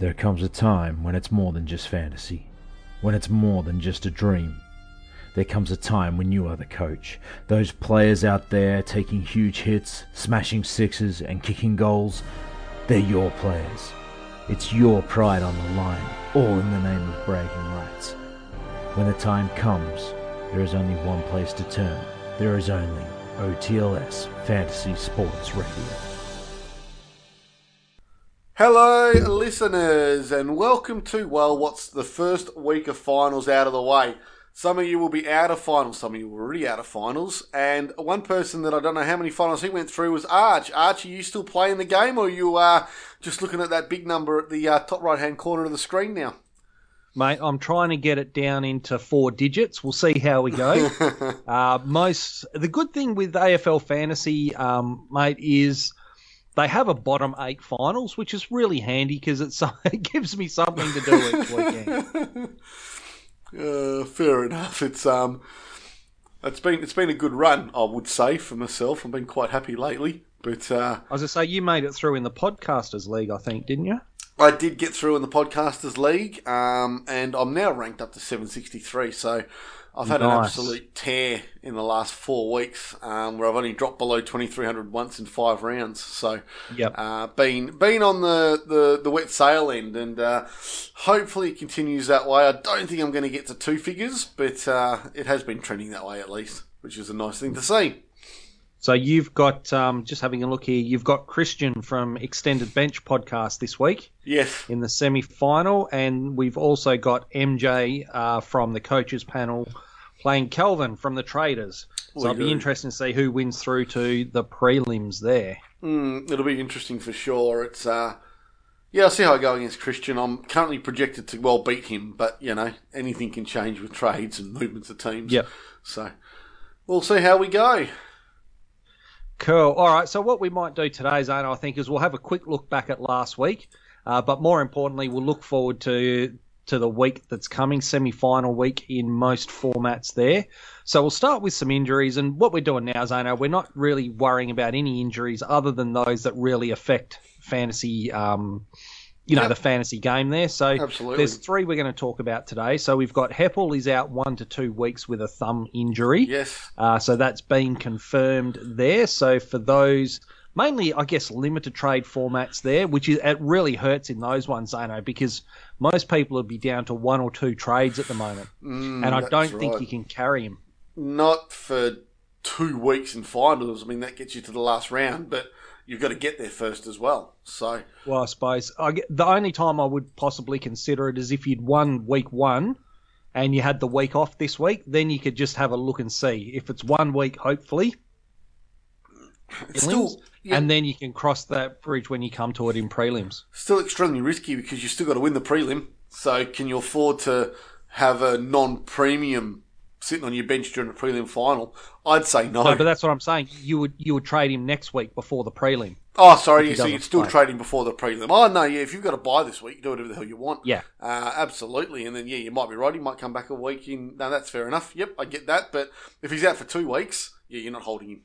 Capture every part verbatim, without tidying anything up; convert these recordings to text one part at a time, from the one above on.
There comes a time when it's more than just fantasy, when it's more than just a dream. There comes a time when you are the coach. Those players out there taking huge hits, smashing sixes and kicking goals, they're your players. It's your pride on the line, all in the name of bragging rights. When the time comes, there is only one place to turn. There is only O T L S Fantasy Sports Radio. Hello listeners and welcome to, well, what's the first week of finals out of the way. Some of you will be out of finals, some of you were already out of finals, and one person that I don't know how many finals he went through was Arch. Arch, are you still playing the game, or are you uh, just looking at that big number at the uh, top right-hand corner of the screen now? Mate, I'm trying to get it down into four digits. We'll see how we go. uh, most the good thing with A F L Fantasy, um, mate, is they have a bottom eight finals, which is really handy because it gives me something to do each weekend. Uh, fair enough. It's um, it's been it's been a good run, I would say, for myself. I've been quite happy lately. But uh, I was going to say, you made it through in the Podcasters League, I think, didn't you? I did get through in the Podcasters League, um, and I'm now ranked up to seven sixty-three. So I've had Nice. an absolute tear in the last four weeks, um, where I've only dropped below twenty-three hundred once in five rounds. So, Yep. uh, been been on the, the, the wet sail end, and uh, hopefully it continues that way. I don't think I'm going to get to two figures, but uh, it has been trending that way at least, which is a nice thing to see. So you've got, um, just having a look here, you've got Christian from Extended Bench Podcast this week. Yes. In the semi-final, and we've also got M J uh, from the coaches panel playing Kelvin from the Traders. So We it'll be do. interesting to see who wins through to the prelims there. Mm, it'll be interesting for sure. It's uh, yeah, I'll see how I go against Christian. I'm currently projected to well beat him, but you know anything can change with trades and movements of teams. Yep. So we'll see how we go. Cool. All right, so what we might do today, Zane, I think, is we'll have a quick look back at last week, uh, but more importantly, we'll look forward to to the week that's coming, semi-final week in most formats there. So we'll start with some injuries, and what we're doing now, Zano, we're not really worrying about any injuries other than those that really affect fantasy, um, you know, Yep. the fantasy game there. So Absolutely. there's three we're going to talk about today. So we've got Heppel is out one to two weeks with a thumb injury. Yes. Uh, so that's been confirmed there. So for those, mainly, I guess, limited trade formats there, which is, it really hurts in those ones, Zano, because most people would be down to one or two trades at the moment. Mm, and I that's don't think right. you can carry him. Not for two weeks in finals. I mean, that gets you to the last round, but you've got to get there first as well. So Well, I suppose I get, the only time I would possibly consider it is if you'd won week one and you had the week off this week, then you could just have a look and see. If it's one week, hopefully, it's prelims, still yeah, and then you can cross that bridge when you come to it in prelims. still extremely risky because you've still got to win the prelim. So can you afford to have a non-premium sitting on your bench during the prelim final? I'd say no. No, but that's what I'm saying. You would you would trade him next week before the prelim. Oh, sorry, if he yeah, so doesn't you're still play. trading before the prelim. Oh, no, yeah, if you've got to buy this week, do whatever the hell you want. Yeah. Uh, absolutely. And then, yeah, you might be right. He might come back a week in. No, that's fair enough. Yep, I get that. But if he's out for two weeks, yeah, you're not holding him.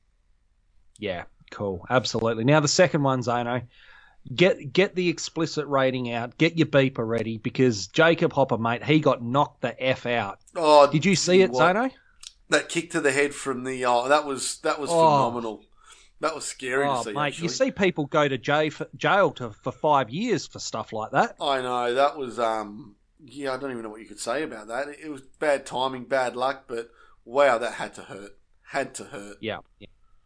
Yeah, cool. Absolutely. Now, the second one, Zano, get get the explicit rating out. Get your beeper ready because Jacob Hopper, mate, he got knocked the F out. Oh, Did you see it, what? Zano? That kick to the head from the, oh, that was, that was Oh. phenomenal. That was scary Oh, to see, mate, actually. you see people go to jail for, jail to, for five years for stuff like that. I know, that was, um, yeah, I don't even know what you could say about that. It was bad timing, bad luck, but wow, that had to hurt. Had to hurt. Yeah. yeah.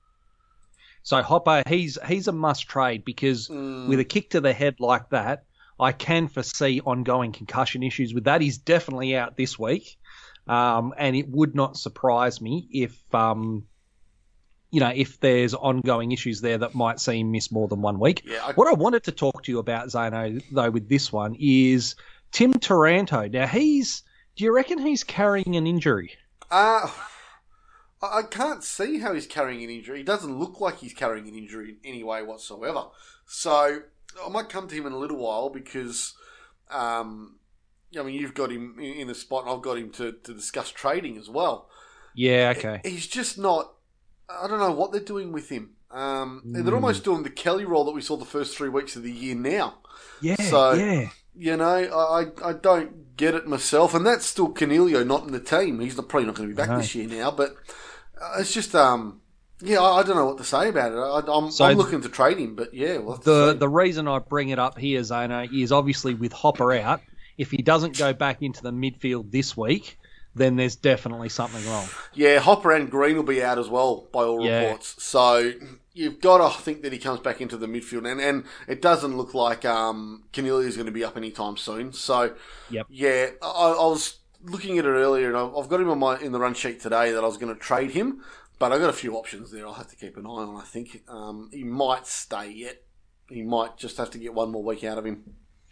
So Hopper, he's he's a must trade because Mm. with a kick to the head like that, I can foresee ongoing concussion issues with that. He's definitely out this week, um, and it would not surprise me if um, you know if there's ongoing issues there that might see him miss more than one week. Yeah, I- What I wanted to talk to you about, Zano, though, with this one is Tim Taranto. Now he's, do you reckon he's carrying an injury? Uh, I I can't see how he's carrying an injury. He doesn't look like he's carrying an injury in any way whatsoever. So I might come to him in a little while because, um, I mean, you've got him in in the spot and I've got him to, to discuss trading as well. Yeah, okay. He's just not I don't know what they're doing with him. Um, Mm. They're almost doing the Kelly role that we saw the first three weeks of the year now. Yeah, So, yeah. you know, I, I don't get it myself. And that's still Canelio not in the team. He's not, probably not going to be back No. this year now. But uh, it's just, um, yeah, I, I don't know what to say about it. I, I'm, So I'm looking to trade him, but yeah. We'll have to The see. the reason I bring it up here, Zona, is obviously with Hopper out, if he doesn't go back into the midfield this week, then there's definitely something wrong. Yeah, Hopper and Green will be out as well, by all Yeah. reports. So you've got to think that he comes back into the midfield. And, and it doesn't look like um, Canelli is going to be up anytime soon. So, Yep. yeah, I, I was looking at it earlier, and I've I've got him on my in the run sheet today that I was going to trade him. But I've got a few options there I'll have to keep an eye on, I think. Um, he might stay yet. He might just have to get one more week out of him.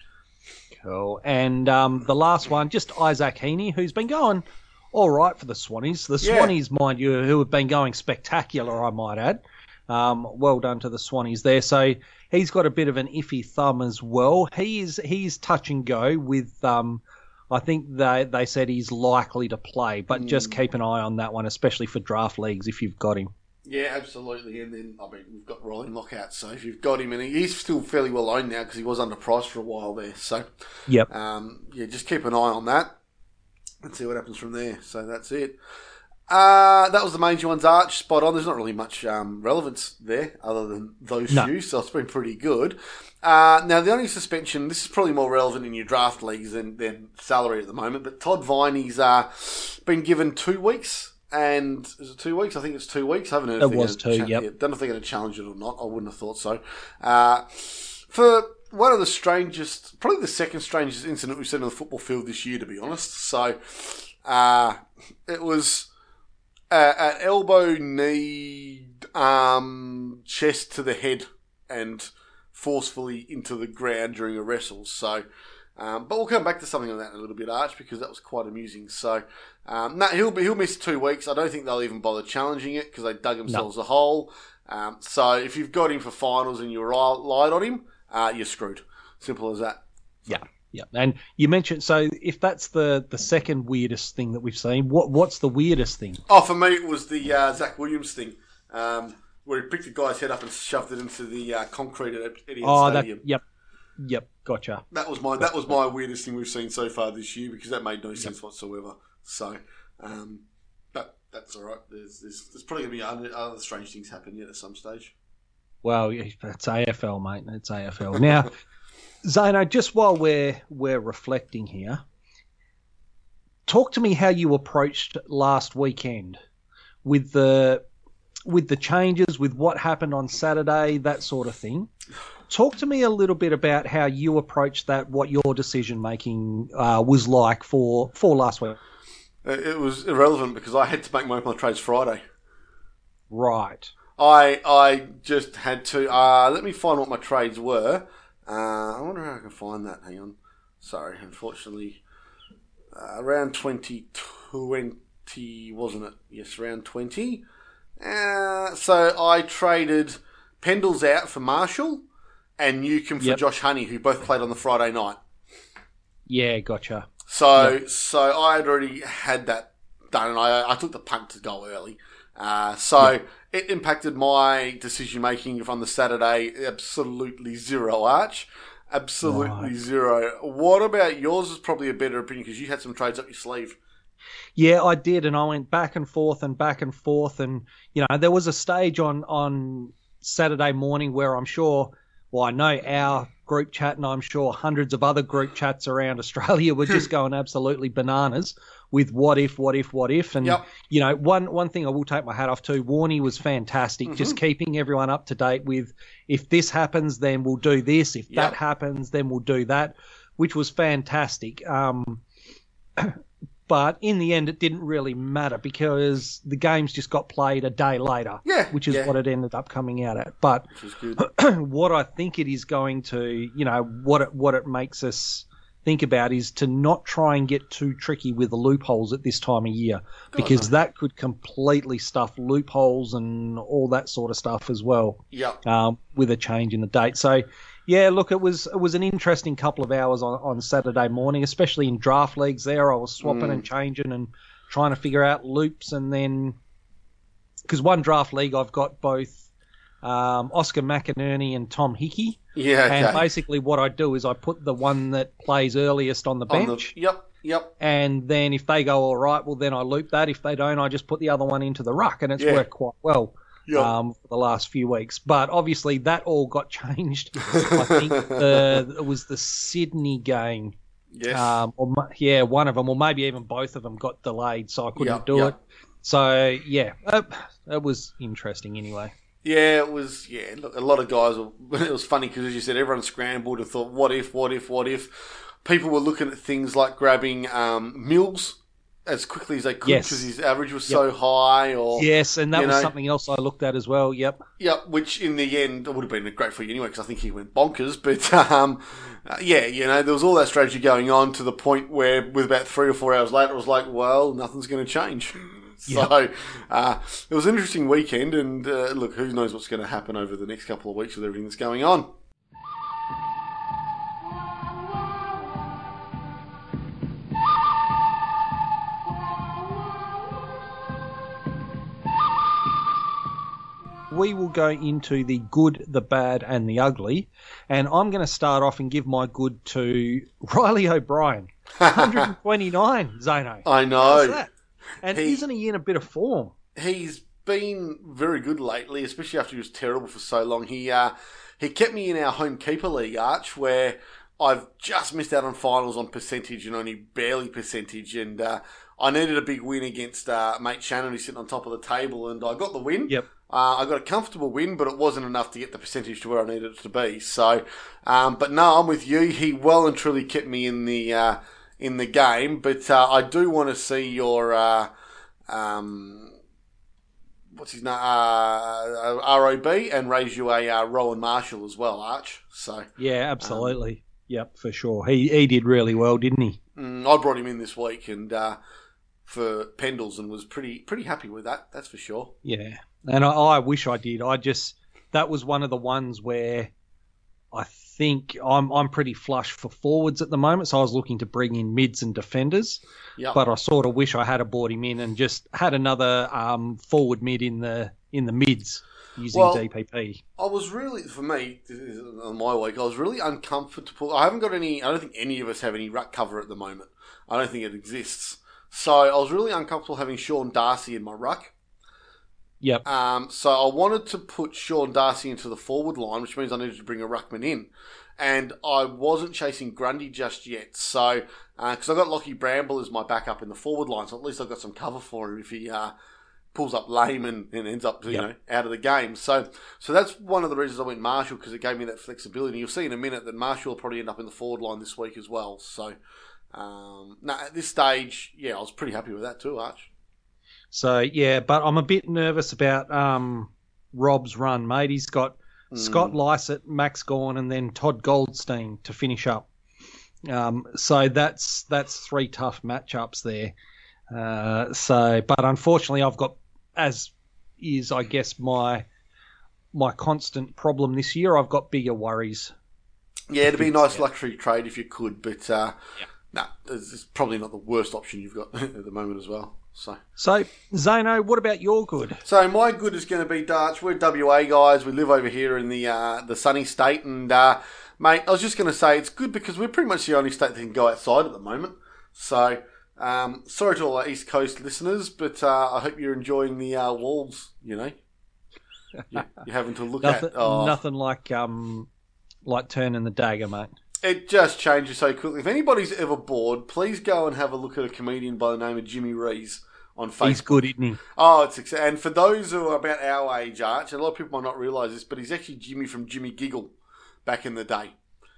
Cool. And um, the last one, just Isaac Heaney, who's been going all right for the Swannies. The Yeah. Swannies, mind you, who have been going spectacular, I might add. Um, well done to the Swannies there. So he's got a bit of an iffy thumb as well. He is he's touch and go with. Um, I think they they said he's likely to play, but just keep an eye on that one, especially for draft leagues if you've got him. Yeah, absolutely. And then, I mean, we've got rolling lockouts, so if you've got him, and he's still fairly well owned now because he was underpriced for a while there. So, Yep. um, yeah, just keep an eye on that and see what happens from there. So that's it. Uh, that was the major ones, Arch, spot on. There's not really much um, relevance there other than those No. few, so it's been pretty good. Uh, now, the only suspension, this is probably more relevant in your draft leagues than, than salary at the moment, but Todd Viney's uh, been given two weeks. And is it two weeks? I think it's two weeks. I haven't heard It if they're was gonna two, cha- yep. yeah, don't know if they're going to challenge it or not. I wouldn't have thought so. Uh, for one of the strangest, probably the second strangest incident we've seen on the football field this year, to be honest. So uh, it was uh, an elbow, knee, um, chest to the head, and forcefully into the ground during a wrestle. So. Um, but we'll come back to something on that in a little bit, Arch, because that was quite amusing. So, um, no, he'll he'll miss two weeks. I don't think they'll even bother challenging it because they dug themselves a hole. Um, so, if you've got him for finals and you relied on him, uh, you're screwed. Simple as that. Yeah, yeah. And you mentioned, so if that's the, the second weirdest thing that we've seen, what what's the weirdest thing? Oh, for me, it was the uh, Zach Williams thing, um, where he picked a guy's head up and shoved it into the uh, concrete at Etihad Oh, that, Stadium. yep, yep, gotcha. That was my that was my weirdest thing we've seen so far this year because that made no sense whatsoever. So, um, but that's all right. There's there's, there's probably going to be other, other strange things happen yet at some stage. Well, it's A F L, mate. It's A F L. Now, Zano, just while we're we're reflecting here, talk to me how you approached last weekend with the with the changes, with what happened on Saturday, that sort of thing. Talk to me a little bit about how you approached that, what your decision making uh, was like for, for last week. It was irrelevant because I had to make my, my trades Friday. Right. I I just had to. Uh, let me find what my trades were. Uh, I wonder how I can find that. Hang on. Sorry, unfortunately, uh, around twenty twenty, wasn't it? Yes, around twenty. Uh, so I traded Pendle's out for Marshall and Newcomb for Yep. Josh Honey, who both played on the Friday night. Yeah, gotcha. So Yep. so I had already had that done, and I, I took the punt to go early. Uh, so it impacted my decision making on the Saturday absolutely zero, Arch. Absolutely Right. zero. What about yours is probably a better opinion because you had some trades up your sleeve. Yeah, I did, and I went back and forth and back and forth, and you know there was a stage on on Saturday morning where I'm sure, well, I know our group chat, and I'm sure hundreds of other group chats around Australia were just going absolutely bananas with what if, what if, what if, and Yep. you know one one thing I will take my hat off to, Warney was fantastic, Mm-hmm. just keeping everyone up to date with if this happens, then we'll do this, if Yep. that happens, then we'll do that, which was fantastic. Um, But in the end, it didn't really matter because the games just got played a day later, Yeah, which is yeah. what it ended up coming out at. But Which is good. what I think it is going to, you know, what it, what it makes us think about is to not try and get too tricky with the loopholes at this time of year because that could completely stuff loopholes and all that sort of stuff as well. Yep. Um, with a change in the date. So, yeah, look, it was it was an interesting couple of hours on, on Saturday morning, especially in draft leagues there. I was swapping Mm. and changing and trying to figure out loops and then, because one draft league I've got both um, Oscar McInerney and Tom Hickey. Yeah, okay. And basically what I do is I put the one that plays earliest on the On bench. the, yep, yep. And then if they go all right, well, then I loop that. If they don't, I just put the other one into the ruck, and it's Yeah. worked quite well Yep. um, for the last few weeks. But obviously that all got changed. I think the, it was the Sydney game. Yes. Um, or ma- yeah, one of them, or maybe even both of them got delayed, so I couldn't Yep, do yep. it. So, yeah, it, it was interesting anyway. Yeah, it was. Yeah, look, a lot of guys were. It was funny because, as you said, everyone scrambled and thought, "What if? What if? What if?" People were looking at things like grabbing um, Mills as quickly as they could Yes. because his average was Yep. so high. Or Yes, and that you was know, something else I looked at as well. Yep. yeah, which in the end would have been great for you anyway because I think he went bonkers. But um, uh, yeah, you know, there was all that strategy going on to the point where, with about three or four hours later, it was like, well, nothing's going to change. So uh, it was an interesting weekend, and uh, look, who knows what's going to happen over the next couple of weeks with everything that's going on. We will go into the good, the bad, and the ugly. And I'm going to start off and give my good to Riley O'Brien. one twenty-nine, Zano. I know. How's that? And He- isn't he in a bit of form? He's been very good lately, especially after he was terrible for so long. He uh, he kept me in our home keeper league, Arch, where I've just missed out on finals on percentage and only barely percentage. And uh, I needed a big win against uh, mate Shannon, who's sitting on top of the table, and I got the win. Yep. Uh, I got a comfortable win, but it wasn't enough to get the percentage to where I needed it to be. So, um, but no, I'm with you. He well and truly kept me in the uh, in the game. But uh, I do want to see your uh, um, what's his name, uh, R O B, and raise you a uh, Rowan Marshall as well, Arch. So Yeah, absolutely. Yep, for sure. He he did really well, didn't he? mm, I brought him in this week and uh, for Pendles and was pretty pretty happy with that. That's for sure. Yeah. And I, I wish I did. I just, that was one of the ones where I think I'm I'm pretty flush for forwards at the moment, so I was looking to bring in mids and defenders. Yeah. But I sort of wish I had brought him in and just had another um, forward mid in the in the mids using Well, D P P. I was really, for me, this is on my week, I was really uncomfortable. I haven't got any, I don't think any of us have any ruck cover at the moment. I don't think it exists. So I was really uncomfortable having Sean Darcy in my ruck. Yep. Um, so I wanted to put Sean Darcy into the forward line, which means I needed to bring a ruckman in. And I wasn't chasing Grundy just yet. So, because uh, I got Lockie Bramble as my backup in the forward line, so at least I've got some cover for him if he uh, pulls up lame and, and ends up, you Yep. know, out of the game. So, so that's one of the reasons I went Marshall, because it gave me that flexibility. You'll see in a minute that Marshall will probably end up in the forward line this week as well. So, um, no, at this stage, yeah, I was pretty happy with that too, Arch. So, yeah, but I'm a bit nervous about um, Rob's run, mate. He's got Mm. Scott Lysett, Max Gawn, and then Todd Goldstein to finish up. Um, so that's that's three tough matchups there. Uh, so, but unfortunately, I've got, as is, I guess, my my constant problem this year, I've got bigger worries. Yeah, it'd be a nice Yeah. luxury trade if you could, but uh, Yeah. no, it's it's probably not the worst option you've got at the moment as well. So, So, Zano, what about your good? so my good is going to be Dutch. We're W A guys. We live over here in the uh, the sunny state, and uh, mate, I was just going to say it's good because we're pretty much the only state that can go outside at the moment. So, um, sorry to all our East Coast listeners, but uh, I hope you're enjoying the uh, walls. You know, you're, you're having to look Nothing, at oh, nothing like um, like turning the dagger, mate. It just changes so quickly. If anybody's ever bored, please go and have a look at a comedian by the name of Jimmy Rees on Facebook. He's good, isn't he? Oh, it's ex- and for those who are about our age, Arch, and a lot of people might not realise this, but he's actually Jimmy from Jimmy Giggle back in the day.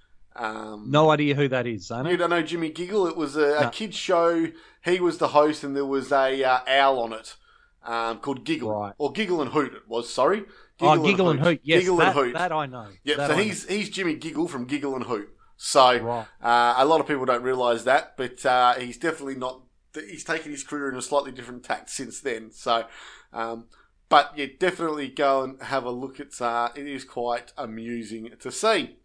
Um, No idea who that is, Zano. You don't know Jimmy Giggle? It was a, a No. kid's show. He was the host, and there was a uh, owl on it um, called Giggle. Right. Or Giggle and Hoot, it was, sorry. Oh, Giggle and Hoot. Yes, Giggle that, and Hoot. that I know. Yep, That so I he's he's Jimmy Giggle from Giggle and Hoot. So Right. uh, a lot of people don't realise that, but uh, he's definitely not. He's taken his career in a slightly different tact since then. So, um, but yeah, definitely go and have a look. It's uh, it is quite amusing to see.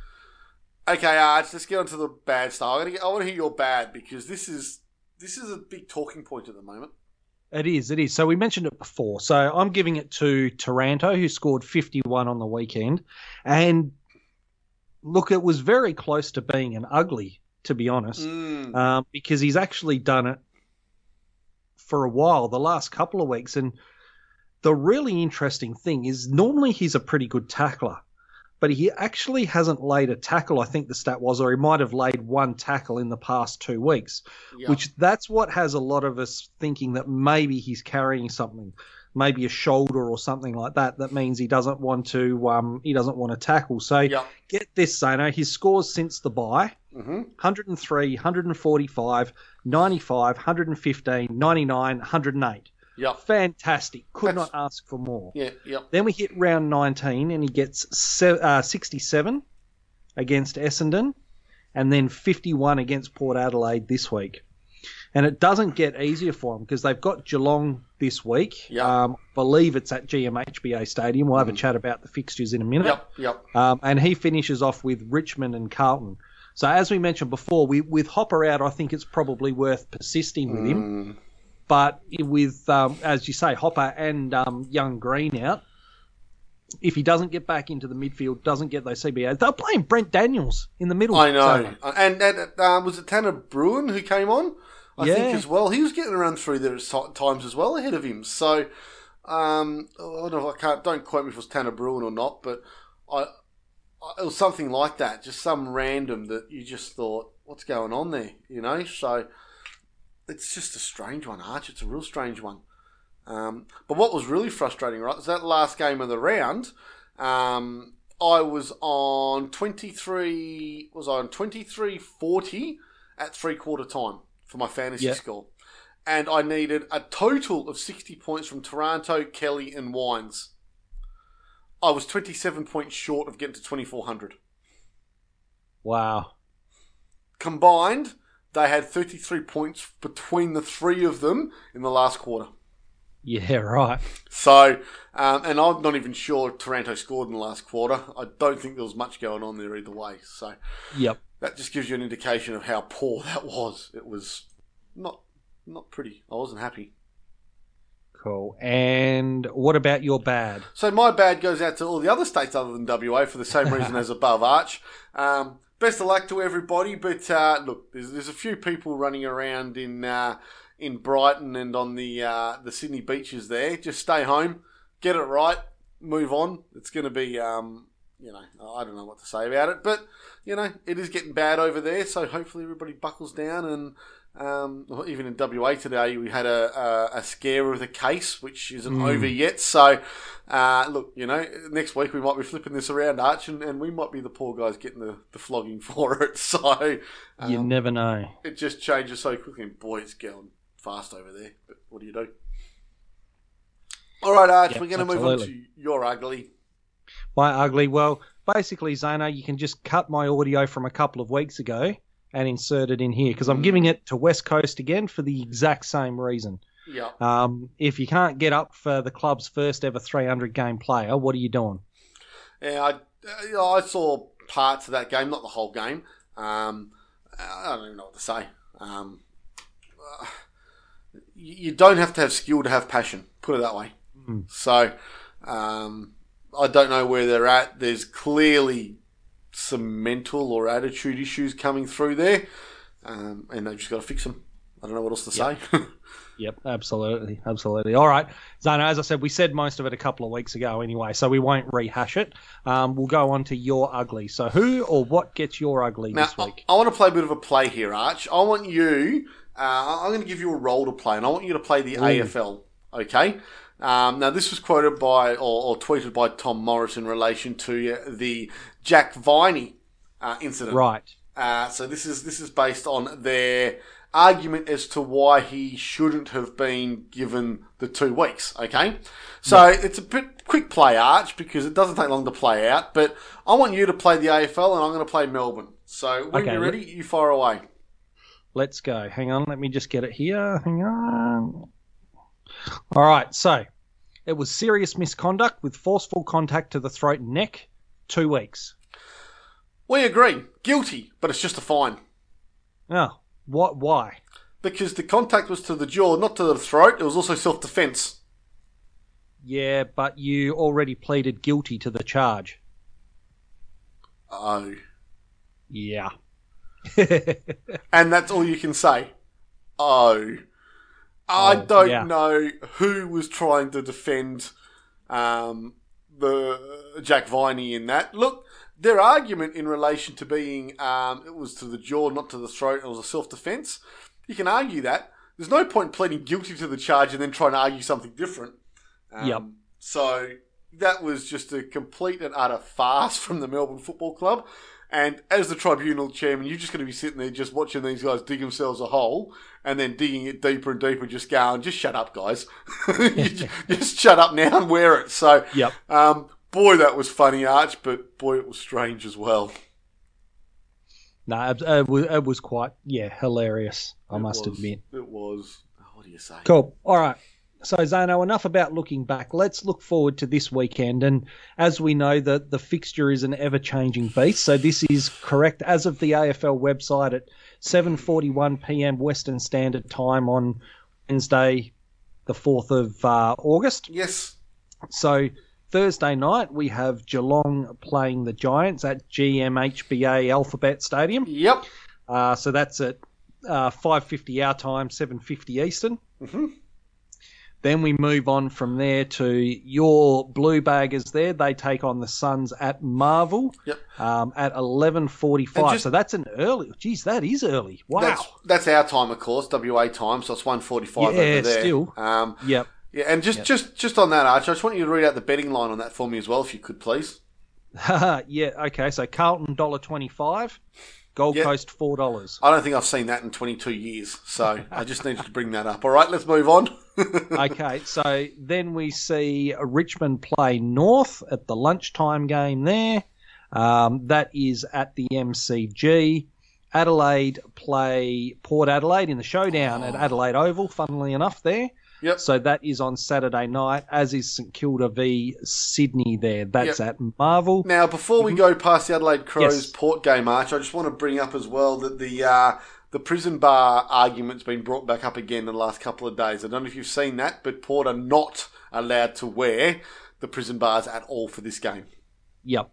Okay, Arch, let's get on to the bad stuff. I, gotta get, I want to hear your bad because this is this is a big talking point at the moment. It is, it is. So we mentioned it before. So I'm giving it to Taranto, who scored fifty-one on the weekend. And look, it was very close to being an ugly, to be honest, Mm. um, because he's actually done it for a while, the last couple of weeks. And the really interesting thing is normally he's a pretty good tackler, but he actually hasn't laid a tackle, I think the stat was, or he might have laid one tackle in the past two weeks, Yep. which that's what has a lot of us thinking that maybe he's carrying something, maybe a shoulder or something like that. That means he doesn't want to um, he doesn't want to tackle. So Yep. get this, Zano, his scores since the bye, Mm-hmm. one hundred three, one forty-five, ninety-five, one fifteen, ninety-nine, one oh eight. Yep. Fantastic. Could That's- not ask for more. Yeah. Yep. Then we hit round nineteen and he gets se- uh, sixty-seven against Essendon and then fifty-one against Port Adelaide this week. And it doesn't get easier for them because they've got Geelong this week. Yeah. Um, I believe it's at G M H B A Stadium. We'll have a chat about the fixtures in a minute. Yep. Yep. Um, and he finishes off with Richmond and Carlton. So as we mentioned before, we, with Hopper out, I think it's probably worth persisting with him. Mm. But with, um, as you say, Hopper and um, Young Green out, if he doesn't get back into the midfield, doesn't get those C B As, they're playing Brent Daniels in the middle. I know. So, And, and uh, was it Tanner Bruin who came on? I Yeah. think as well. He was getting around through there at so- times as well ahead of him. So um, I don't know. I can't. Don't quote me if it was Tanner Bruin or not, but I, I it was something like that. Just some random that you just thought, what's going on there? You know. So it's just a strange one, Arch. It's a real strange one. Um, but what was really frustrating, right, was that last game of the round. Um, I was on twenty-three. Was I on twenty-three forty at three quarter time for my fantasy Yeah. score, and I needed a total of sixty points from Taranto, Kelly, and Wines. I was twenty-seven points short of getting to twenty-four hundred. wow. Combined, they had thirty-three points between the three of them in the last quarter. Yeah, right. So, um, and I'm not even sure Taranto scored in the last quarter. I don't think there was much going on there either way. So Yep. that just gives you an indication of how poor that was. It was not not pretty. I wasn't happy. Cool. And what about your bad? So my bad goes out to all the other states other than W A for the same reason as above, Arch. Um, best of luck to everybody. But uh, look, there's, there's a few people running around in uh, in Brighton and on the uh, the Sydney beaches there. Just stay home, get it right, move on. It's going to be, um, you know, I don't know what to say about it, but you know, it is getting bad over there. So hopefully everybody buckles down. And um, even in W A today, we had a, a, a scare of the case, which isn't Mm. over yet. So uh, look, you know, next week we might be flipping this around, Arch, and, and we might be the poor guys getting the, the flogging for it. So um, You never know. it just changes so quickly, and boy, it's going fast over there. But what do you do? All right, Arch, Yep, we're going to move on absolutely. to your ugly. My ugly. Well, basically, Zano, you can just cut my audio from a couple of weeks ago and insert it in here because I'm Mm. giving it to West Coast again for the exact same reason. Yeah. Um, if you can't get up for the club's first ever three hundred game player, what are you doing? Yeah, I, uh, you know, I saw parts of that game, not the whole game. Um, I don't even know what to say. Um, uh, you you don't have to have skill to have passion, put it that way. Mm. So um, I don't know where they're at. There's clearly some mental or attitude issues coming through there, um, and they've just got to fix them. I don't know what else to Yep. say. Yep, absolutely, absolutely. All right, Zano, as I said, we said most of it a couple of weeks ago anyway, so we won't rehash it. Um, we'll go on to your ugly. So who or what gets your ugly Now, this week? I, I want to play a bit of a play here, Arch. I want you, uh, I'm going to give you a role to play, and I want you to play the Ooh. A F L, okay? Um, now, this was quoted by, or, or tweeted by Tom Morris in relation to uh, the Jack Viney uh, incident. Right. Uh, so this is this is based on their argument as to why he shouldn't have been given the two weeks, okay? So it's a bit quick play, Arch, because it doesn't take long to play out, but I want you to play the A F L and I'm going to play Melbourne. So when Okay, you're ready, you fire away. Let's go. Hang on, let me just get it here. Hang on. All right, so it was serious misconduct with forceful contact to the throat and neck, two weeks. We agree. Guilty, but it's just a fine. Oh, what? Why? because the contact was to the jaw, not to the throat. It was also self-defense. Yeah, but you already pleaded guilty to the charge. Oh. Yeah. And that's all you can say. Oh. I Oh, don't yeah. know who was trying to defend um, the Jack Viney in that. Look, their argument in relation to being um, it was to the jaw, not to the throat, it was a self-defense. You can argue that. There's no point pleading guilty to the charge and then trying to argue something different. Um, Yep. So that was just a complete and utter farce from the Melbourne Football Club. And as the tribunal chairman, you're just going to be sitting there just watching these guys dig themselves a hole and then digging it deeper and deeper, just going, just shut up, guys. You just, just shut up now and wear it. So, Yep. um, boy, that was funny, Arch, but boy, it was strange as well. No, it, it, was, it was quite, yeah, hilarious, I It must was, admit. It was. What do you say? Cool. All right. So, Zano, enough about looking back. Let's look forward to this weekend. And as we know, the, the fixture is an ever-changing beast. So this is correct as of the A F L website at seven forty-one p.m. Western Standard Time on Wednesday, the fourth of uh, August. Yes. So Thursday night, we have Geelong playing the Giants at G M H B A Alphabet Stadium. Yep. Uh, so that's at uh, five fifty our time, seven fifty Eastern. Mm-hmm. Then we move on from there to your Blue Baggers there. They take on the Suns at Marvel Yep. um, at eleven forty-five. just- So that's an early. Geez, that is early. Wow. That's, that's our time, of course, W A time, so it's one forty-five Yeah, over there. still. Um, Yep. yeah, and just, just, just on that, Arch, I just want you to read out the betting line on that for me as well, if you could, please. Yeah, okay. So Carlton, one dollar twenty-five. Gold Yep. Coast, four dollars. I don't think I've seen that in twenty-two years, so I just needed to bring that up. All right, let's move on. Okay, so then we see Richmond play North at the lunchtime game there. Um, that is at the M C G. Adelaide play Port Adelaide in the showdown at Adelaide Oval, funnily enough, there. Yep. So that is on Saturday night, as is St Kilda v Sydney there. That's Yep. at Marvel. Now, before we go past the Adelaide Crows Yes. Port game, Arch, I just want to bring up as well that the uh, the prison bar argument's been brought back up again in the last couple of days. I don't know if you've seen that, but Port are not allowed to wear the prison bars at all for this game. Yep.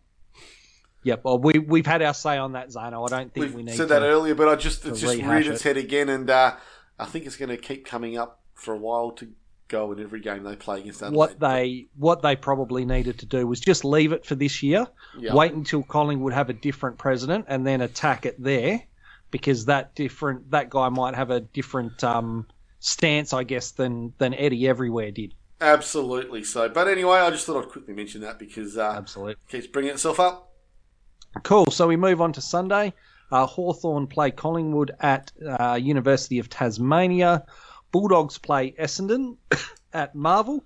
Yep. Well, we, we've had our say on that, Zano. I don't think We've we need said to. that earlier, but I just it's to just rehash reared its it. head again, and uh, I think it's going to keep coming up for a while to go in every game they play against Adelaide. What they what they probably needed to do was just leave it for this year, Yeah. wait until Collingwood have a different president, and then attack it there, because that different that guy might have a different um, stance, I guess, than than Eddie everywhere did. Absolutely so. But anyway, I just thought I'd quickly mention that because uh, Absolutely. it keeps bringing itself up. Cool. So we move on to Sunday. Uh, Hawthorn play Collingwood at uh, University of Tasmania. Bulldogs play Essendon at Marvel.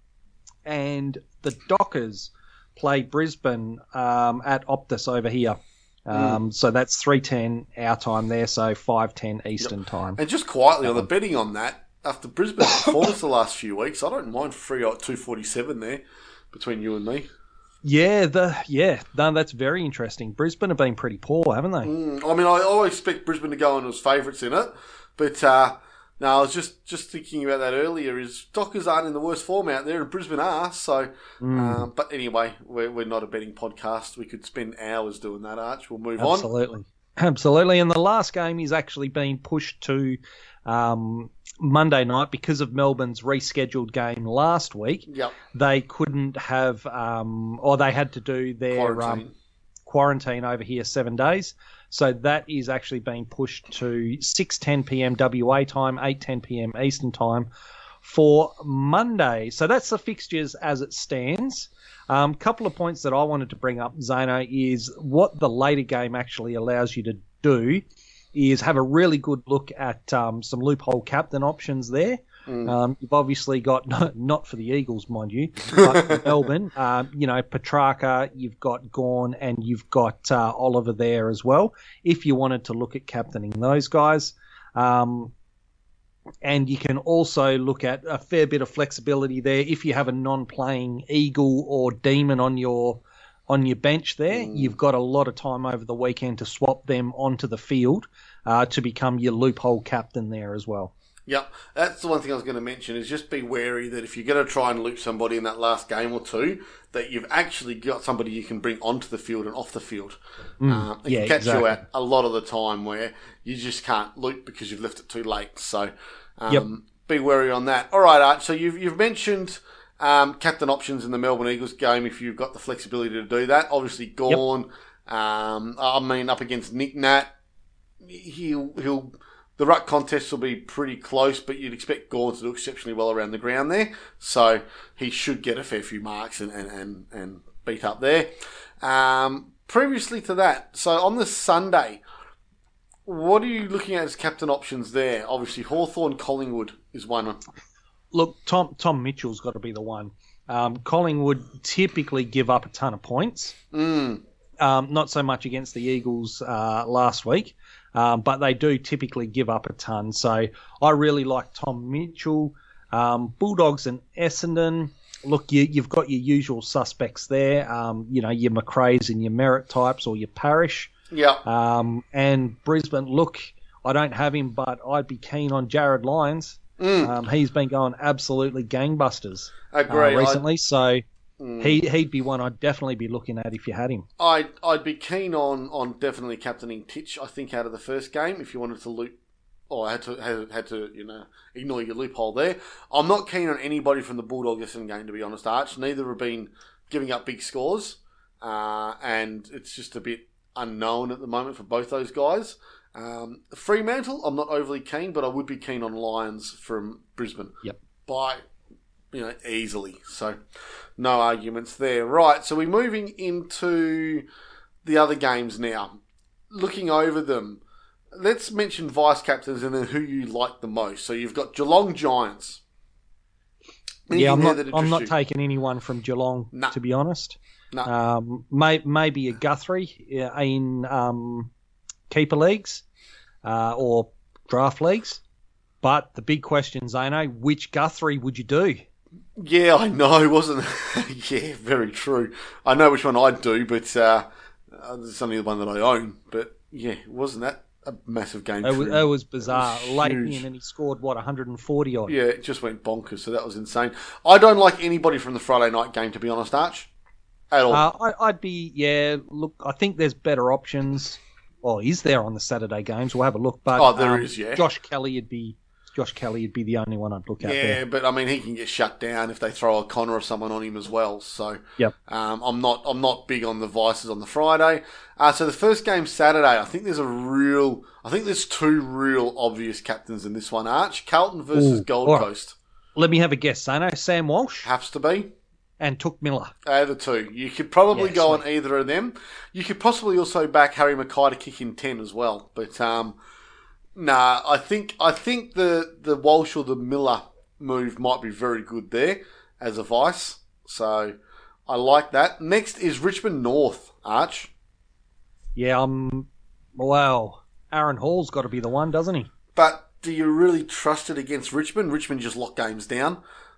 And the Dockers play Brisbane um, at Optus over here. Um, Mm. So that's three ten our time there, so five ten Eastern time. And just quietly on the betting on that, after Brisbane's performance the last few weeks, I don't mind free at two forty-seven there between you and me. Yeah, the yeah, no, that's very interesting. Brisbane have been pretty poor, haven't they? Mm, I mean, I always expect Brisbane to go on as favourites in it, but uh, no, I was just, just thinking about that earlier. Is Dockers aren't in the worst form out there, and Brisbane are. So, um, but anyway, we're, we're not a betting podcast. We could spend hours doing that. Arch, we'll move on. Absolutely. Absolutely. And the last game is actually being pushed to um, Monday night because of Melbourne's rescheduled game last week. Yep. They couldn't have, um, or they had to do their Quarantine. Um, quarantine over here seven days. So that is actually being pushed to six ten p.m. W A time, eight ten p.m. Eastern time for Monday. So that's the fixtures as it stands. A um, couple of points that I wanted to bring up, Zano, is what the later game actually allows you to do is have a really good look at um, some loophole captain options there. Mm. Um, you've obviously got, not, not for the Eagles, mind you, but for Melbourne, um, you know, Petrarca, you've got Gawn, and you've got uh, Oliver there as well, if you wanted to look at captaining those guys. Um, and you can also look at a fair bit of flexibility there if you have a non-playing Eagle or Demon on your on your bench there, mm. you've got a lot of time over the weekend to swap them onto the field uh, to become your loophole captain there as well. Yep, that's the one thing I was going to mention is just be wary that if you're going to try and loop somebody in that last game or two, that you've actually got somebody you can bring onto the field and off the field. Mm, uh, it yeah, can catch exactly. you out a lot of the time where you just can't loop because you've left it too late. So um, yep. be wary on that. All right, Arch, so you've, you've mentioned um, captain options in the Melbourne Eagles game if you've got the flexibility to do that. Obviously, Gawn, yep. um, I mean, up against Nick Nat, he'll... he'll The ruck contests will be pretty close, but you'd expect Gawn to do exceptionally well around the ground there. So he should get a fair few marks and, and, and, and beat up there. Um, previously to that, so on the Sunday, what are you looking at as captain options there? Obviously, Hawthorn, Collingwood is one. Look, Tom Tom Mitchell's got to be the one. Um, Collingwood typically give up a ton of points. Mm. Um, not so much against the Eagles uh, last week. Um, but they do typically give up a ton. So I really like Tom Mitchell. Um, Bulldogs and Essendon. Look, you, you've got your usual suspects there. Um, you know, your McRae's and your Merritt types or your Parrish. Yeah. Um, and Brisbane, look, I don't have him, but I'd be keen on Jared Lyons. Mm. Um, he's been going absolutely gangbusters Agree. uh, recently. I'd... So... Mm. He, he'd be one I'd definitely be looking at if you had him. I'd, I'd be keen on, on definitely captaining Titch, I think, out of the first game, if you wanted to loop, or had to, had, had to, you know, ignore your loophole there. I'm not keen on anybody from the Bulldog Essendon game, to be honest, Arch. Neither have been giving up big scores, uh, and it's just a bit unknown at the moment for both those guys. Um, Fremantle, I'm not overly keen, but I would be keen on Lions from Brisbane. Yep. By... you know, easily. So, no arguments there. Right, so we're moving into the other games now. Looking over them, let's mention vice-captains and then who you like the most. So you've got Geelong Giants. Anything yeah, I'm not, that I'm not you? taking anyone from Geelong, nah. to be honest. Nah. Um, may, maybe a Guthrie in um, keeper leagues uh, or draft leagues. But the big question, Zano, which Guthrie would you do? Yeah, I know, wasn't it? Yeah, very true. I know which one I'd do, but uh, it's only the one that I own. But yeah, wasn't that a massive game? It was, it was bizarre. It was Late huge. in, and he scored, what, one hundred forty odd? Yeah, it just went bonkers, so that was insane. I don't like anybody from the Friday night game, to be honest, Arch. At all. Uh, I, I'd be, yeah, look, I think there's better options. Well, is there on the Saturday games? We'll have a look. But oh, there um, is, yeah. Josh Kelly would be... Josh Kelly would be the only one I'd look at yeah, there. but I mean, he can get shut down if they throw a Connor or someone on him as well. So, yep. um, I'm not, I'm not big on the vices on the Friday. Uh, so the first game Saturday, I think there's a real, I think there's two real obvious captains in this one. Arch, Carlton versus Ooh, Gold right. Coast. Let me have a guess, Sano. Sam Walsh Has to be. and Took Miller. Uh, the two. You could probably Yeah, go sweet. on either of them. You could possibly also back Harry Mackay to kick in ten as well. But um, nah, I think I think the the Walsh or the Miller move might be very good there as a vice. So I like that. Next is Richmond North, Arch. Yeah, um, well, Aaron Hall's got to be the one, doesn't he? But do you really trust it against Richmond? Richmond just lock games down.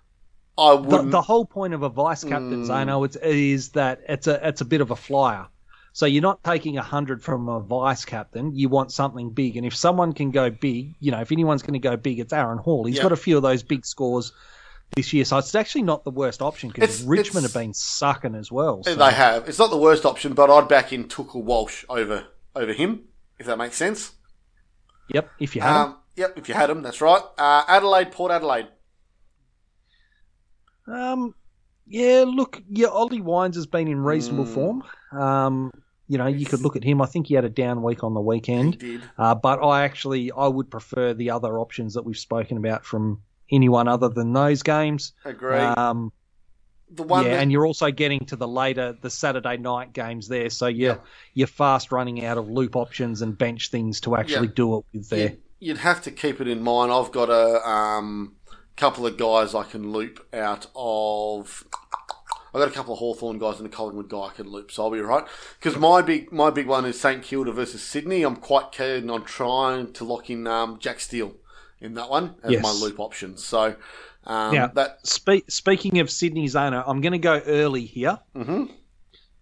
I The, wouldn't. the whole point of a vice captain, Mm. Zano, it's, is that it's a it's a bit of a flyer. So you're not taking a hundred from a vice captain. You want something big, and if someone can go big, you know, if anyone's going to go big, it's Aaron Hall. He's Yeah. got a few of those big scores this year, so it's actually not the worst option because It's- Richmond it's- have been sucking as well. So. They have. It's not the worst option, but I'd back in Took or Walsh over over him, if that makes sense. Yep, if you have Um, yep, if you had him, that's right. Uh, Adelaide, Port Adelaide. them. Um, yeah, look, yeah, Ollie Wines has been in reasonable Mm. form. Um, you know, you could look at him. I think he had a down week on the He weekend. did. Uh, but I actually, I would prefer the other options that we've spoken about from anyone other than those games. Agree. Um, the one yeah, that, and you're also getting to the later, the Saturday night games there, so you're, Yeah. you're fast running out of loop options and bench things to actually Yeah. do it with there. you'd, you'd have to keep it in mind. I've got a um, couple of guys I can loop out of. I've got a couple of Hawthorn guys and a Collingwood guy I can loop, so I'll be all right. Because my big my big one is St Kilda versus Sydney. I'm quite keen on trying to lock in um, Jack Steele in that one as Yes. my loop option. So um, Now, that Spe- speaking of Sydney Zona, I'm going to go early here. hmm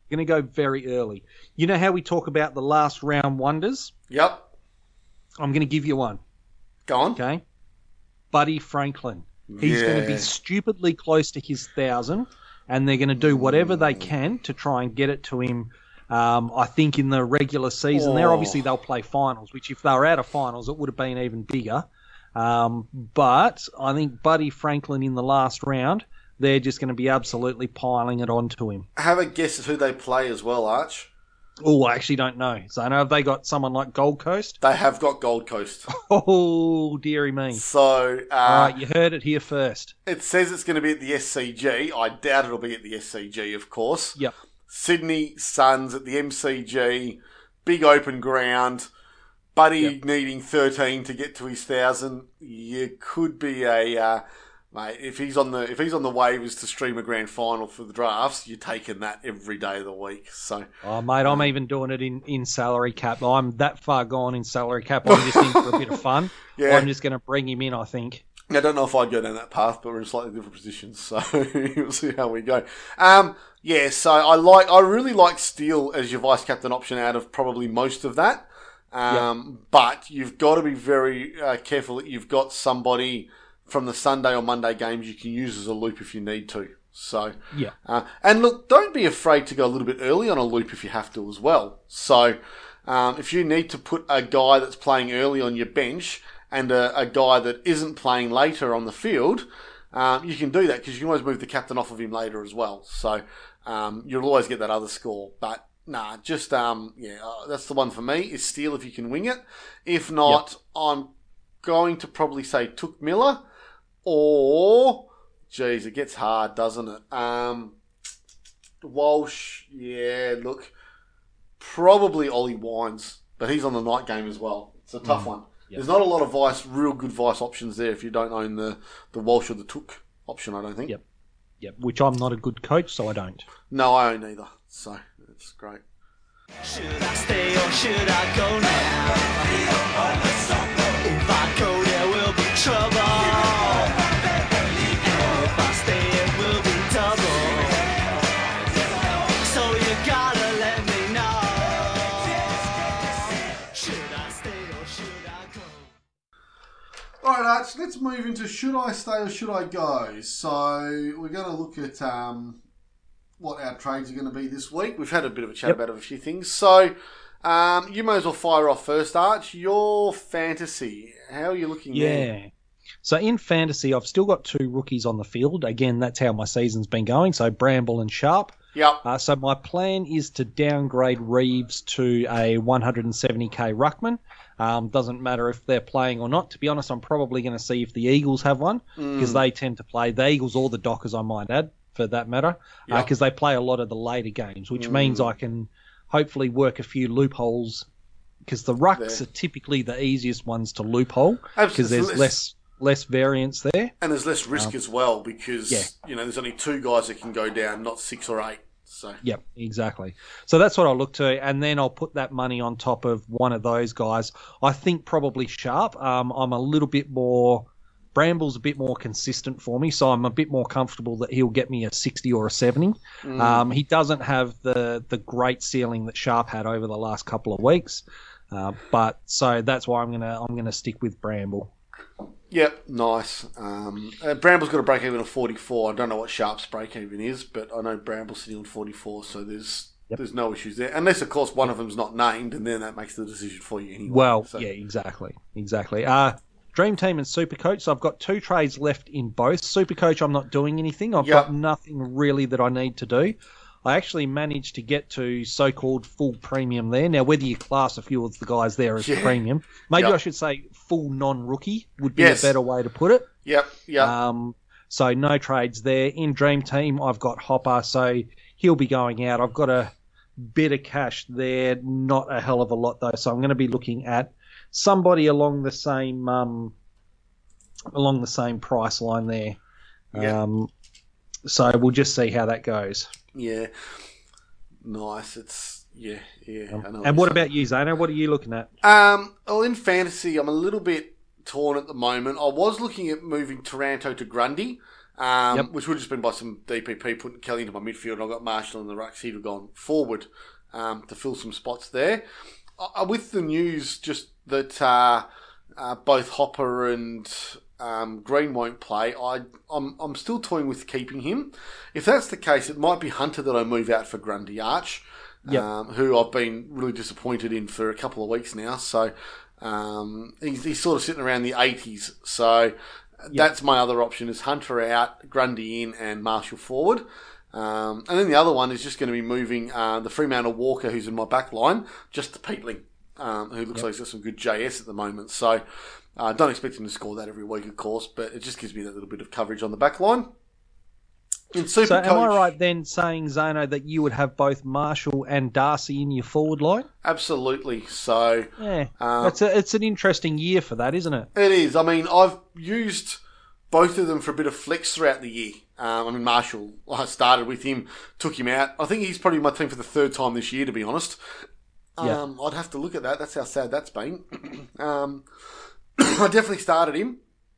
I'm going to go very early. You know how we talk about the last round wonders? Yep. I'm going to give you one. Go on. Okay. Buddy Franklin. He's Yeah. going to be stupidly close to his thousand, and they're going to do whatever they can to try and get it to him. Um, I think in the regular season, Oh. there obviously they'll play finals, which if they were out of finals, it would have been even bigger. Um, but I think Buddy Franklin in the last round, they're just going to be absolutely piling it onto him. Have a guess at who they play as well, Arch. Oh, I actually don't know. So I know have they got someone like Gold Coast? They have got Gold Coast. Oh, dearie me. So, uh, All right, you heard it here first. it says it's going to be at the S C G. I doubt it'll be at the S C G, of course. Yep. Sydney Suns at the M C G. Big open ground. Buddy Yep. needing thirteen to get to his thousand. You could be a... Uh, Mate, if he's on the if he's on the waivers to stream a grand final for the drafts, you're taking that every day of the week. So, Oh, mate, I'm even doing it in, in salary cap. I'm that far gone in salary cap. I'm just in for a bit of fun. Yeah. I'm just going to bring him in, I think. I don't know if I'd go down that path, but we're in slightly different positions, so we'll see how we go. Um, yeah, so I like I really like Steele as your vice captain option out of probably most of that. Um, But you've got to be very uh, careful that you've got somebody from the Sunday or Monday games you can use as a loop if you need to. So, Yeah. uh, and look, don't be afraid to go a little bit early on a loop if you have to as well. So, um, if you need to put a guy that's playing early on your bench and a, a guy that isn't playing later on the field, um, you can do that because you can always move the captain off of him later as well. So, um, you'll always get that other score. But, nah, just, um, yeah, uh, that's the one for me is Steele if you can wing it. If not, I'm going to probably say Took Miller. Or, geez, it gets hard, doesn't it? Um, Walsh, yeah, look, probably Ollie Wines, but he's on the night game as well. It's a tough Mm, one. yep. There's not a lot of vice, real good vice options there if you don't own the, the Walsh or the Took option, I don't think. Yep. Yep. Which I'm not a good coach, so I don't. No, I own neither, so it's great. Should I stay or should I go now? If I go, there will be trouble. And if I stay, it will be double. So you gotta let me know. Should I stay or should I go? All right, Arch, let's move into should I stay or should I go? So we're going to look at um, what our trades are going to be this week. We've had a bit of a chat Yep. about a few things. So um, you may as well fire off first, Arch. Your fantasy, how are you looking there? Yeah. So in fantasy, I've still got two rookies on the field. Again, that's how my season's been going. So Bramble and Sharp. Yep. Uh, so my plan is to downgrade Reeves to a one hundred seventy k ruckman. Um, doesn't matter if they're playing or not. To be honest, I'm probably going to see if the Eagles have one because they tend to play the Eagles or the Dockers, I might add, for that matter, Yep. because they play a lot of the later games, which means I can hopefully work a few loopholes because the rucks There. are typically the easiest ones to loophole because Absolutely. there's less less variance there. And there's less risk as well because, yeah. you know, there's only two guys that can go down, not six or eight. So Yep, exactly. So that's what I'll look to, and then I'll put that money on top of one of those guys. I think probably Sharp. Um, I'm a little bit more... Bramble's a bit more consistent for me, so I'm a bit more comfortable that he'll get me a sixty or a seventy. Um, he doesn't have the, the great ceiling that Sharp had over the last couple of weeks, uh, but so that's why I'm gonna I'm gonna stick with Bramble. Yep, nice. Um, uh, Bramble's got a break even of forty-four. I don't know what Sharp's break even is, but I know Bramble's sitting on forty-four, so there's Yep. there's no issues there. Unless, of course, one of them's not named, and then that makes the decision for you anyway. Well, So- yeah, exactly, exactly. Uh, Dream Team and Supercoach. So I've got two trades left in both. Supercoach, I'm not doing anything. I've Yep. got nothing really that I need to do. I actually managed to get to so-called full premium there. Now, whether you class a few of the guys there as Yeah. premium, maybe Yep. I should say full non-rookie would be Yes. a better way to put it. Yep, yep. Um, so no trades there. In Dream Team, I've got Hopper, so he'll be going out. I've got a bit of cash there, not a hell of a lot though. So I'm going to be looking at somebody along the same um, along the same price line there. Yeah. Um, so we'll just see how that goes. yeah. Nice. It's, yeah, yeah. I know and you're what saying. about you, Zano? What are you looking at? Um, well, in fantasy, I'm a little bit torn at the moment. I was looking at moving Taranto to Grundy, um, Yep. which would have just been by some D P P putting Kelly into my midfield, and I got Marshall in the rucks. He'd have gone forward um, to fill some spots there. Uh, with the news, just that uh, uh, both Hopper and um, Green won't play, I, I'm I'm still toying with keeping him. If that's the case, it might be Hunter that I move out for Grundy Arch, Yep. um, who I've been really disappointed in for a couple of weeks now. So um, he's, he's sort of sitting around the eighties. So that's my other option: is Hunter out, Grundy in, and Marshall forward. Um, and then the other one is just going to be moving uh, the Fremantle Walker, who's in my back line, just to Peatling, um, who looks Yep. like he's got some good J S at the moment. So I uh, don't expect him to score that every week, of course, but it just gives me that little bit of coverage on the back line. In Super So am I Coach- right then saying, Zano, that you would have both Marshall and Darcy in your forward line? Absolutely. So Yeah. Um, That's a, it's an interesting year for that, isn't it? it is. I mean, I've used both of them for a bit of flex throughout the year. Um, I mean, Marshall, I started with him, took him out. I think he's probably my team for the third time this year, to be honest. Yeah. Um, I'd have to look at that. That's how sad that's been. um, I definitely started him.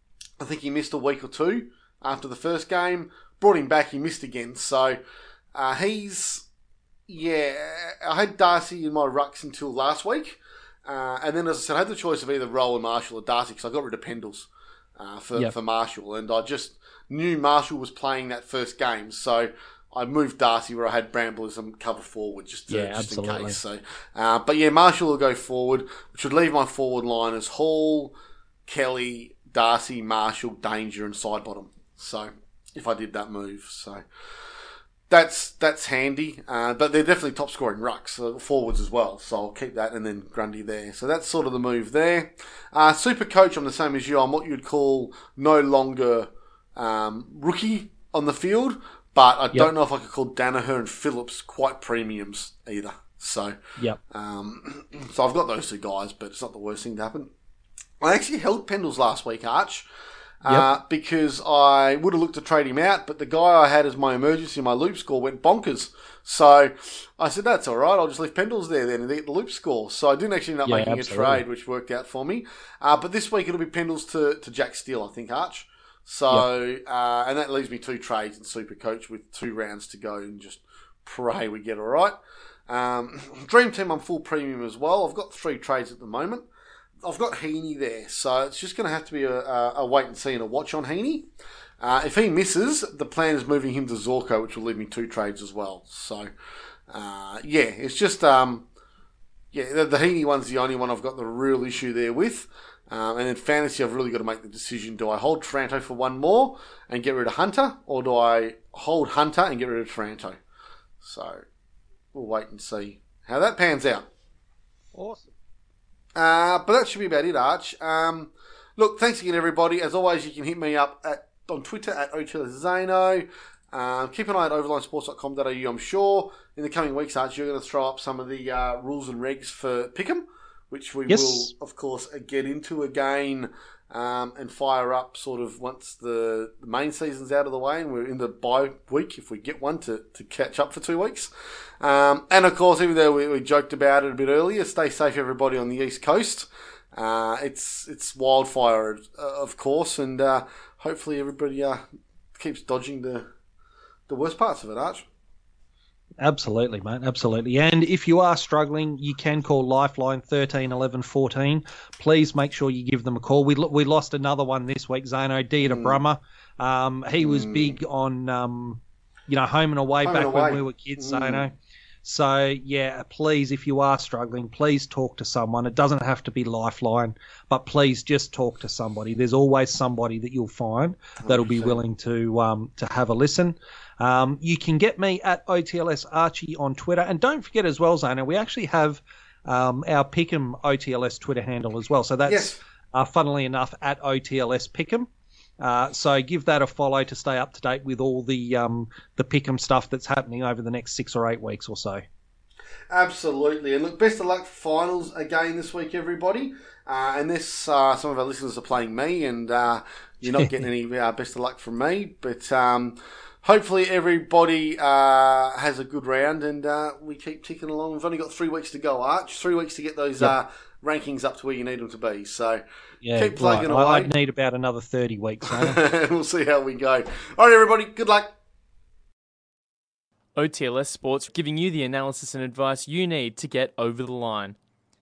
I think he missed a week or two after the first game. Brought him back, he missed again. So uh, he's, yeah, I had Darcy in my rucks until last week. Uh, and then, as I said, I had the choice of either Rowan Marshall or Darcy because I got rid of Pendles uh, for, Yep. for Marshall. And I just knew Marshall was playing that first game. So I moved Darcy where I had Bramble as a cover forward just, to, Yeah, just in absolutely. case. So, uh, but yeah, Marshall will go forward, which would leave my forward line as Hall, Kelly, Darcy, Marshall, Danger, and Sidebottom. So if I did that move, so that's that's handy. Uh, but they're definitely top scoring rucks, uh, forwards as well. So I'll keep that and then Grundy there. So that's sort of the move there. Uh, Super Coach, I'm the same as you. I'm what you'd call no longer um, rookie on the field, but I don't know if I could call Danaher and Phillips quite premiums either. So Yep. um, so I've got those two guys, but it's not the worst thing to happen. I actually held Pendles last week, Arch, uh, because I would have looked to trade him out, but the guy I had as my emergency, my loop score, went bonkers. So I said, that's all right, I'll just leave Pendles there then and get the loop score. So I didn't actually end up Yeah, making absolutely. a trade, which worked out for me. Uh, but this week it'll be Pendles to, to Jack Steele, I think, Arch. So, uh, and that leaves me two trades in Super Coach with two rounds to go and just pray we get all right. Um, Dream Team, I'm full premium as well. I've got three trades at the moment. I've got Heaney there, so it's just going to have to be a, a, a wait and see and a watch on Heaney. Uh, if he misses, the plan is moving him to Zorko, which will leave me two trades as well. So, uh, yeah, it's just, um, yeah, the, the Heaney one's the only one I've got the real issue there with. Um, and in fantasy, I've really got to make the decision: do I hold Taranto for one more and get rid of Hunter, or do I hold Hunter and get rid of Taranto? So, we'll wait and see how that pans out. Awesome. Uh, but that should be about it, Arch. Um, look, thanks again, everybody. As always, you can hit me up at on Twitter at Ochilazano. Um, keep an eye at overline sports dot com dot a u. I'm sure in the coming weeks, Arch, you're going to throw up some of the uh, rules and regs for Pick'em, which we Yes. will, of course, get into again um, and fire up sort of once the, the main season's out of the way and we're in the bye week, if we get one, to, to catch up for two weeks. Um, and, of course, even though we, we joked about it a bit earlier, stay safe, everybody, on the East Coast. Uh, it's it's wildfire, uh, of course, and uh, hopefully everybody uh, keeps dodging the the worst parts of it, Arch. Absolutely, mate. Absolutely. And if you are struggling, you can call Lifeline thirteen eleven fourteen. Please make sure you give them a call. We lo- we lost another one this week, Zano, Dieter Mm. Brummer. Um, he was big on, um, you know, home and away Home back and when away. we were kids, Mm. Zano. So, yeah, please, if you are struggling, please talk to someone. It doesn't have to be Lifeline, but please just talk to somebody. There's always somebody that you'll find that'll be one hundred percent. willing to um, to have a listen. Um, you can get me at O T L S Archie on Twitter. And don't forget as well, Zana, we actually have um, our Pick'em O T L S Twitter handle as well. So that's, Yes. uh, funnily enough, at O T L S Pick'em. Uh, so give that a follow to stay up to date with all the um, the Pick'em stuff that's happening over the next six or eight weeks or so. Absolutely. And look, best of luck for finals again this week, everybody. Uh, unless uh, some of our listeners are playing me and uh, you're not getting any uh, best of luck from me. But um, hopefully everybody uh, has a good round and uh, we keep ticking along. We've only got three weeks to go, Arch. Three weeks to get those Yep. uh, rankings up to where you need them to be. So Yeah, keep plugging right. away. I'd need about another thirty weeks. Mate. We'll see how we go. All right, everybody. Good luck. O T L S Sports, giving you the analysis and advice you need to get over the line.